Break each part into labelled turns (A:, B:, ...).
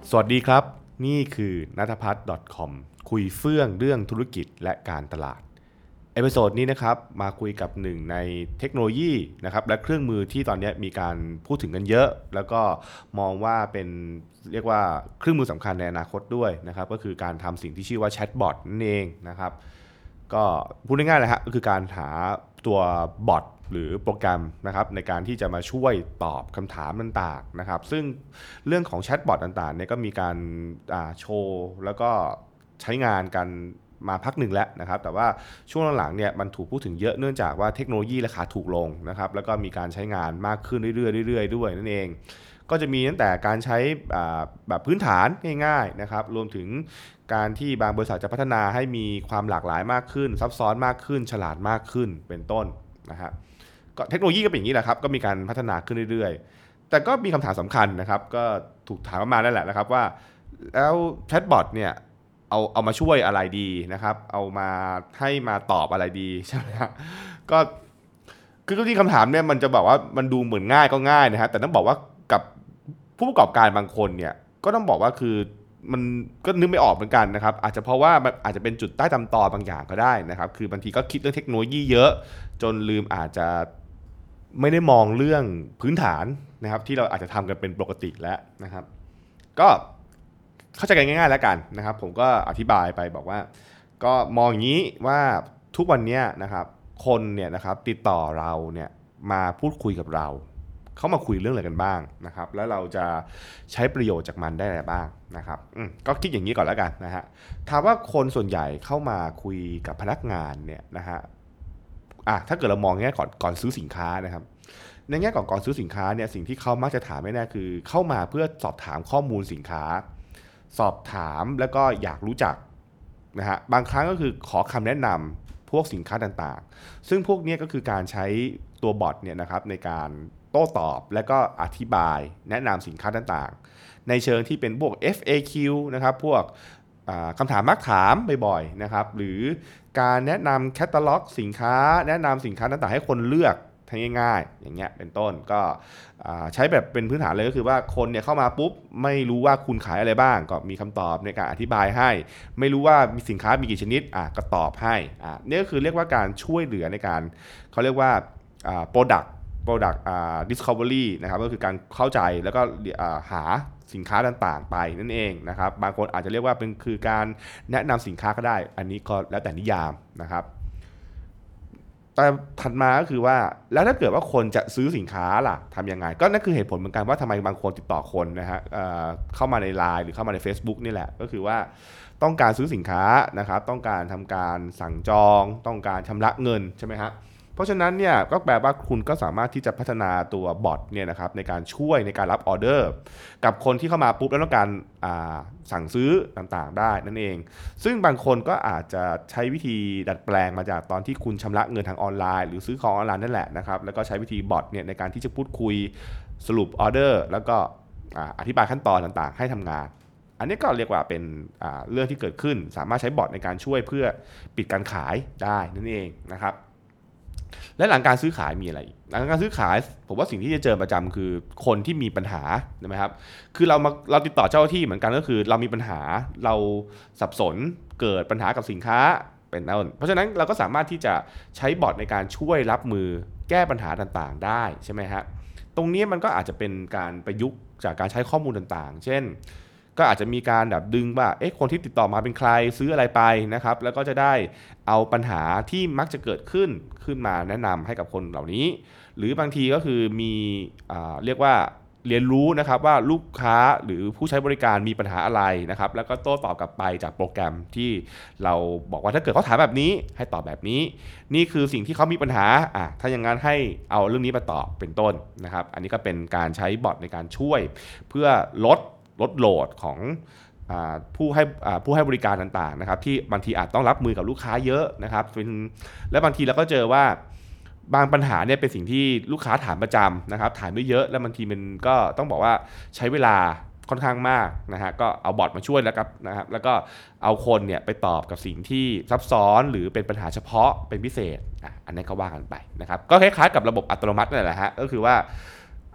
A: สวัสดีครับนี่คือณัฐพัฒน์ .com คุยเฟื่องเรื่องธุรกิจและการตลาดเอพิโซดนี้นะครับมาคุยกับหนึ่งในเทคโนโลยีนะครับและเครื่องมือที่ตอนนี้มีการพูดถึงกันเยอะแล้วก็มองว่าเป็นเรียกว่าเครื่องมือสำคัญในอนาคตด้วยนะครับก็คือการทำสิ่งที่ชื่อว่าแชทบอทนั่นเองนะครับก็พูดง่ายๆเลยฮะก็คือการหาตัวบอทหรือโปรแกรมนะครับในการที่จะมาช่วยตอบคำถามต่างๆนะครับซึ่งเรื่องของแชทบอทต่างๆเนี่ยก็มีการโชว์แล้วก็ใช้งานกันมาพักหนึ่งแล้วนะครับแต่ว่าช่วงหลังๆเนี่ยมันถูกพูดถึงเยอะเนื่องจากว่าเทคโนโลยีราคาถูกลงนะครับแล้วก็มีการใช้งานมากขึ้นเรื่อยๆด้วยนั่นเองก็จะมีตั้งแต่การใช้แบบพื้นฐานง่ายๆนะครับรวมถึงการที่บางบริษัทจะพัฒนาให้มีความหลากหลายมากขึ้นซับซ้อนมากขึ้นฉลาดมากขึ้นเป็นต้นนะฮะก็เทคโนโลยีก็เป็นอย่างนี้แหละครับก็มีการพัฒนาขึ้นเรื่อยๆแต่ก็มีคำถามสำคัญนะครับก็ถูกถามมานั่นแหละนะครับว่าแล้วแชทบอทเนี่ยเอามาช่วยอะไรดีนะครับเอามาให้มาตอบอะไรดีใช่ไหมครับก็คือที่คำถามเนี่ยมันจะบอกว่ามันดูเหมือนง่ายก็ง่ายนะฮะแต่ต้องบอกว่ากับผู้ประกอบการบางคนเนี่ยก็ต้องบอกว่าคือมันก็นึกไม่ออกเหมือนกันนะครับอาจจะเพราะว่ามันอาจจะเป็นจุดใต้ตำตอบางอย่างก็ได้นะครับคือบางทีก็คิดเรื่องเทคโนโลยีเยอะจนลืมอาจจะไม่ได้มองเรื่องพื้นฐานนะครับที่เราอาจจะทำกันเป็นปกติแล้วนะครับก็เข้าใจกันง่ายๆแล้วกันนะครับผมก็อธิบายไปบอกว่าก็มองอย่างนี้ว่าทุกวันนี้นะครับคนเนี่ยนะครับติดต่อเราเนี่ยมาพูดคุยกับเราเขามาคุยเรื่องอะไรกันบ้างนะครับแล้วเราจะใช้ประโยชน์จากมันได้อะไรบ้างนะครับก็คิดอย่างนี้ก่อนแล้วกันนะฮะถามว่าคนส่วนใหญ่เข้ามาคุยกับพนักงานเนี่ยนะฮะถ้าเกิดเรามองแง่ก่อนซื้อสินค้านะครับในแง่ก่อนซื้อสินค้าเนี่ยสิ่งที่เขามักจะถามแน่ๆคือเข้ามาเพื่อสอบถามข้อมูลสินค้าสอบถามแล้วก็อยากรู้จักนะฮะบางครั้งก็คือขอคำแนะนำพวกสินค้าต่างๆซึ่งพวกนี้ก็คือการใช้ตัวบอทเนี่ยนะครับในการโต้ตอบและก็อธิบายแนะนำสินค้าต่างๆในเชิงที่เป็นพวก FAQ นะครับพวกคำถามมักถามบ่อยๆนะครับหรือการแนะนำแคตตาล็อกสินค้าแนะนำสินค้าต่างๆให้คนเลือกง่ายๆอย่างเงี้ยเป็นต้นก็ใช้แบบเป็นพื้นฐานเลยก็คือว่าคนเนี่ยเข้ามาปุ๊บไม่รู้ว่าคุณขายอะไรบ้างก็มีคำตอบในการอธิบายให้ไม่รู้ว่ามีสินค้ามีกี่ชนิดก็ตอบให้นี่ก็คือเรียกว่าการช่วยเหลือในการเขาเรียกว่าproduct discovery นะครับก็คือการเข้าใจแล้วก็หาสินค้าต่างๆไปนั่นเองนะครับบางคนอาจจะเรียกว่าเป็นคือการแนะนำสินค้าก็ได้อันนี้ก็แล้วแต่นิยามนะครับแต่ถัดมาก็คือว่าแล้วถ้าเกิดว่าคนจะซื้อสินค้าล่ะทำยังไงก็นั่นคือเหตุผลเหมือนกันว่าทำไมบางคนติดต่อคนนะฮะเข้ามาใน LINE หรือเข้ามาใน Facebook นี่แหละก็คือว่าต้องการซื้อสินค้านะครับต้องการทำการสั่งจองต้องการชำระเงินใช่ไหมครับเพราะฉะนั้นเนี่ยก็แปลว่าคุณก็สามารถที่จะพัฒนาตัวบอทเนี่ยนะครับในการช่วยในการรับออเดอร์กับคนที่เข้ามาปุ๊บแล้วต้องการสั่งซื้อต่างๆได้นั่นเองซึ่งบางคนก็อาจจะใช้วิธีดัดแปลงมาจากตอนที่คุณชำระเงินทางออนไลน์หรือซื้อของออนไลน์นั่นแหละนะครับแล้วก็ใช้วิธีบอทเนี่ยในการที่จะพูดคุยสรุปออเดอร์แล้วก็อธิบายขั้นตอนต่างๆให้ทำงานอันนี้ก็เรียกว่าเป็นเรื่องที่เกิดขึ้นสามารถใช้บอทในการช่วยเพื่อปิดการขายได้นั่นเองนะครับและหลังการซื้อขายมีอะไรหลังการซื้อขายผมว่าสิ่งที่จะเจอประจำคือคนที่มีปัญหาใช่ไหมครับคือเราติดต่อเจ้าหน้าที่เหมือนกันก็คือเรามีปัญหาเราสับสนเกิดปัญหากับสินค้าเป็นต้นเพราะฉะนั้นเราก็สามารถที่จะใช้บอทในการช่วยรับมือแก้ปัญหาต่างๆได้ใช่ไหมฮะตรงนี้มันก็อาจจะเป็นการประยุกต์จากการใช้ข้อมูลต่างๆเช่นก็อาจจะมีการแบบดึงว่าคนที่ติดต่อมาเป็นใครซื้ออะไรไปนะครับแล้วก็จะได้เอาปัญหาที่มักจะเกิดขึ้นมาแนะนำให้กับคนเหล่านี้หรือบางทีก็คือมีเรียกว่าเรียนรู้นะครับว่าลูกค้าหรือผู้ใช้บริการมีปัญหาอะไรนะครับแล้วก็โต้ตอบกลับไปจากโปรแกรมที่เราบอกว่าถ้าเกิดเขาถามแบบนี้ให้ตอบแบบนี้นี่คือสิ่งที่เขามีปัญหาถ้าอย่างนั้นให้เอาเรื่องนี้มาตอบเป็นต้นนะครับอันนี้ก็เป็นการใช้บอทในการช่วยเพื่อลดโหลดของผู้ให้บริการต่างๆนะครับที่บางทีอาจต้องรับมือกับลูกค้าเยอะนะครับและบางทีเราก็เจอว่าบางปัญหาเนี่ยเป็นสิ่งที่ลูกค้าถามประจำนะครับถามไม่เยอะแล้วบางทีมันก็ต้องบอกว่าใช้เวลาค่อนข้างมากนะฮะก็เอาบอทมาช่วยแล้วครับนะครับแล้วก็เอาคนเนี่ยไปตอบกับสิ่งที่ซับซ้อนหรือเป็นปัญหาเฉพาะเป็นพิเศษอันนี้ก็ว่ากันไปนะครับก็คล้ายๆกับระบบอัตโนมัตินั่นแหละฮะก็คือว่า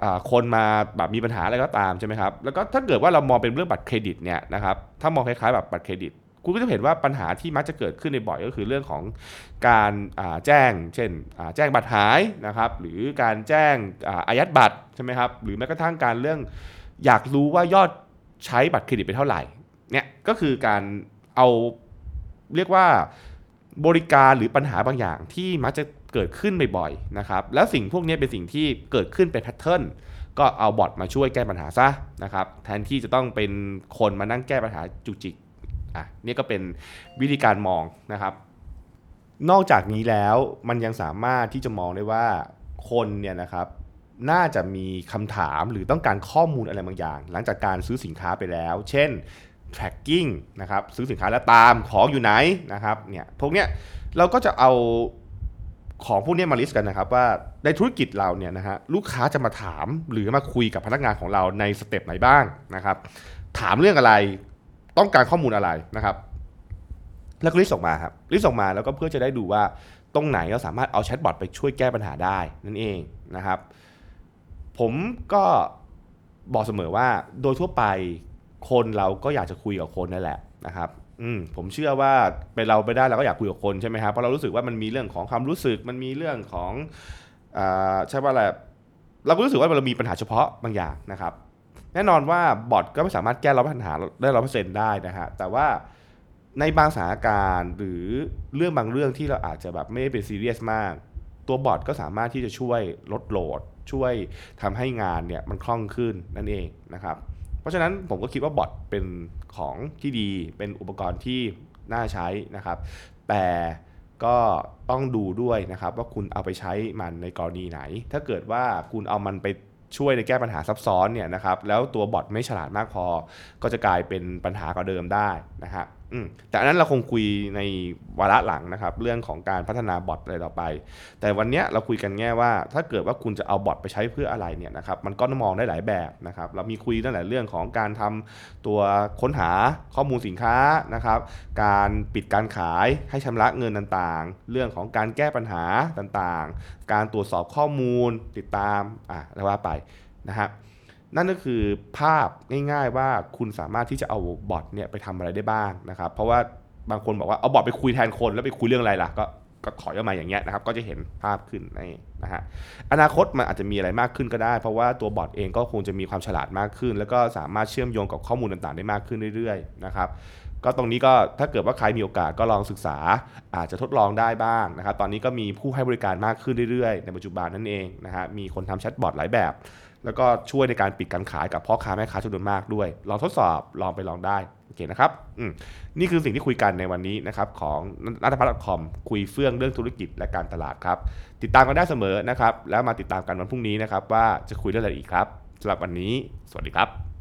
A: คนมาแบบมีปัญหาอะไรก็ตามใช่ไหมครับแล้วก็ถ้าเกิดว่าเรามองเป็นเรื่องบัตรเครดิตเนี่ยนะครับถ้ามองคล้ายๆแบบบัตรเครดิตคุณก็จะเห็นว่าปัญหาที่มักจะเกิดขึ้นในบ่อยก็คือเรื่องของการแจ้งเช่นแจ้งบัตรหายนะครับหรือการแจ้งอายัดบัตรใช่ไหมครับหรือแม้กระทั่งการเรื่องอยากรู้ว่ายอดใช้บัตรเครดิตไปเท่าไหร่เนี่ยก็คือการเอาเรียกว่าบริการหรือปัญหาบางอย่างที่มักจะเกิดขึ้นบ่อยๆนะครับแล้วสิ่งพวกนี้เป็นสิ่งที่เกิดขึ้นเป็นแพทเทิร์นก็เอาบอทมาช่วยแก้ปัญหาซะนะครับแทนที่จะต้องเป็นคนมานั่งแก้ปัญหาจุกจิกนี่ก็เป็นวิธีการมองนะครับนอกจากนี้แล้วมันยังสามารถที่จะมองได้ว่าคนเนี่ยนะครับน่าจะมีคำถามหรือต้องการข้อมูลอะไรบางอย่างหลังจากการซื้อสินค้าไปแล้วเช่น tracking นะครับซื้อสินค้าแล้วตามของอยู่ไหนนะครับเนี่ยพวกเนี้ยเราก็จะเอาของพวกนี้มาลิสต์กันนะครับว่าในธุรกิจเราเนี่ยนะฮะลูกค้าจะมาถามหรือมาคุยกับพนักงานของเราในสเต็ปไหนบ้างนะครับถามเรื่องอะไรต้องการข้อมูลอะไรนะครับแล้วก็ลิสต์ออกมาครับลิสต์ออกมาแล้วก็เพื่อจะได้ดูว่าตรงไหนเราสามารถเอาแชทบอทไปช่วยแก้ปัญหาได้นั่นเองนะครับผมก็บอกเสมอว่าโดยทั่วไปคนเราก็อยากจะคุยกับคนนั่นแหละนะครับผมเชื่อว่าเป็นเราไปได้เราก็อยากคุยกับคนใช่ไหมครับเพราะเรารู้สึกว่ามันมีเรื่องของความรู้สึกมันมีเรื่องของใช่ว่าอะไรเราก็รู้สึกว่าเรามีปัญหาเฉพาะบางอย่างนะครับแน่นอนว่าบอทก็ไม่สามารถแก้ปัญหาได้100%ได้นะฮะแต่ว่าในบางสถานการณ์หรือเรื่องบางเรื่องที่เราอาจจะแบบไม่ได้เป็นซีเรียสมากตัวบอทก็สามารถที่จะช่วยลดโหลดช่วยทำให้งานเนี่ยมันคล่องขึ้นนั่นเองนะครับเพราะฉะนั้นผมก็คิดว่าบอทเป็นของที่ดีเป็นอุปกรณ์ที่น่าใช้นะครับแต่ก็ต้องดูด้วยนะครับว่าคุณเอาไปใช้มันในกรณีไหนถ้าเกิดว่าคุณเอามันไปช่วยในแก้ปัญหาซับซ้อนเนี่ยนะครับแล้วตัวบอทไม่ฉลาดมากพอก็จะกลายเป็นปัญหากว่าเดิมได้นะฮะแต่อันนั้นเราคงคุยในวาระหลังนะครับเรื่องของการพัฒนาบอทอะไรต่อไปแต่วันนี้เราคุยกันแง่ว่าถ้าเกิดว่าคุณจะเอาบอทไปใช้เพื่ออะไรเนี่ยนะครับมันก็มองได้หลายแบบนะครับเรามีคุยตั้งแต่เรื่องของการทำตัวค้นหาข้อมูลสินค้านะครับการปิดการขายให้ชำระเงินต่างๆเรื่องของการแก้ปัญหาต่างๆการตรวจสอบข้อมูลติดตามแล้วว่าไปนะฮะนั่นก็คือภาพง่ายๆว่าคุณสามารถที่จะเอาบอทเนี่ยไปทำอะไรได้บ้างนะครับเพราะว่าบางคนบอกว่าเอาบอทไปคุยแทนคนแล้วไปคุยเรื่องอะไรล่ะก็ถอยออกมาอย่างเงี้ยนะครับก็จะเห็นภาพขึ้นนะฮะอนาคตมันอาจจะมีอะไรมากขึ้นก็ได้เพราะว่าตัวบอทเองก็คงจะมีความฉลาดมากขึ้นแล้วก็สามารถเชื่อมโยงกับข้อมูลต่างๆได้มากขึ้นเรื่อยๆนะครับก็ตรงนี้ก็ถ้าเกิดว่าใครมีโอกาสก็ลองศึกษาอาจจะทดลองได้บ้างนะครับตอนนี้ก็มีผู้ให้บริการมากขึ้นเรื่อยๆในปัจจุบันนั่นเองนะฮะมีคนทำแชทบอทหลายแบบแล้วก็ช่วยในการปิดการขายกับพ่อค้าแม่ค้าจำนวนมากด้วยลองทดสอบลองไปลองได้โอเคนะครับนี่คือสิ่งที่คุยกันในวันนี้นะครับของนัทพัฒน์ .com คุยเฟื่องเรื่องธุรกิจและการตลาดครับติดตามกันได้เสมอนะครับแล้วมาติดตามกันวันพรุ่งนี้นะครับว่าจะคุยเรื่องอะไรอีกครับสำหรับวันนี้สวัสดีครับ